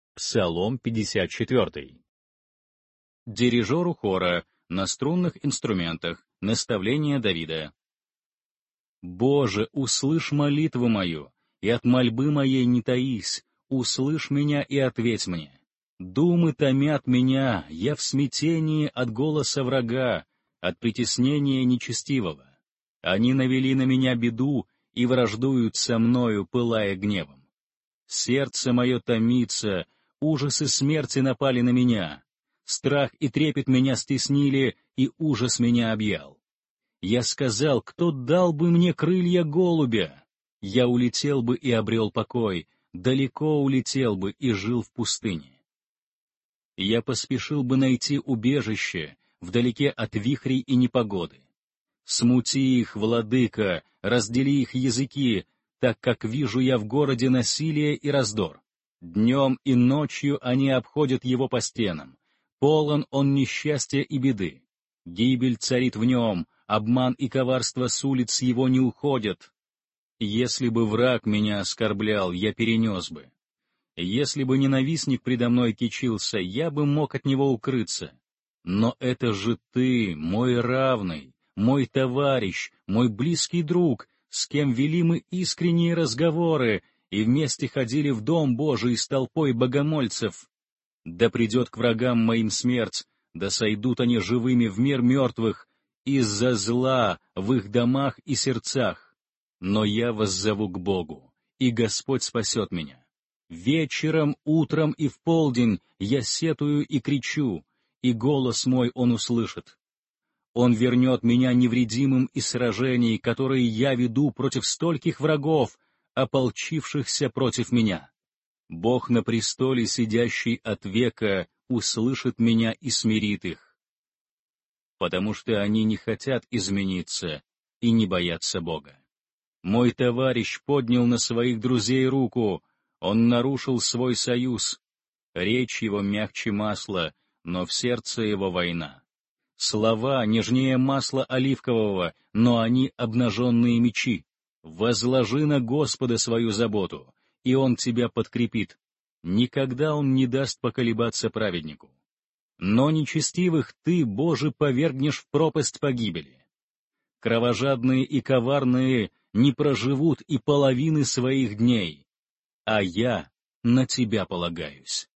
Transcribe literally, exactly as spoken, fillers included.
Псалом пятьдесят четыре. Дирижеру хора на струнных инструментах. Наставление Давида. «Боже, услышь молитву мою, и от мольбы моей не таись, услышь меня и ответь мне. Думы томят меня, я в смятении от голоса врага, от притеснения нечестивого. Они навели на меня беду и враждуют со мною, пылая гневом. Сердце мое томится, ужасы смерти напали на меня. Страх и трепет меня стеснили, и ужас меня объял. Я сказал, кто дал бы мне крылья голубя? Я улетел бы и обрел покой, далеко улетел бы и жил в пустыне. Я поспешил бы найти убежище вдалеке от вихрей и непогоды. Смути их, владыка, раздели их языки, так как вижу я в городе насилие и раздор. Днем и ночью они обходят его по стенам. Полон он несчастья и беды. Гибель царит в нем, обман и коварство с улиц его не уходят. Если бы враг меня оскорблял, я перенес бы. Если бы ненавистник предо мной кичился, я бы мог от него укрыться. Но это же ты, мой равный, мой товарищ, мой близкий друг, с кем вели мы искренние разговоры и вместе ходили в Дом Божий с толпой богомольцев. Да придет к врагам моим смерть, да сойдут они живыми в мир мертвых, из-за зла в их домах и сердцах. Но я воззову к Богу, и Господь спасет меня. Вечером, утром и в полдень я сетую и кричу, и голос мой Он услышит. Он вернет меня невредимым из сражений, которые я веду против стольких врагов, ополчившихся против меня. Бог на престоле, сидящий от века, услышит меня и смирит их. Потому что они не хотят измениться и не боятся Бога. Мой товарищ поднял на своих друзей руку, он нарушил свой союз. Речь его мягче масла, но в сердце его война. Слова нежнее масла оливкового, но они обнаженные мечи. Возложи на Господа свою заботу, и Он тебя подкрепит. Никогда Он не даст поколебаться праведнику. Но нечестивых ты, Боже, повергнешь в пропасть погибели. Кровожадные и коварные не проживут и половины своих дней, а я на Тебя полагаюсь.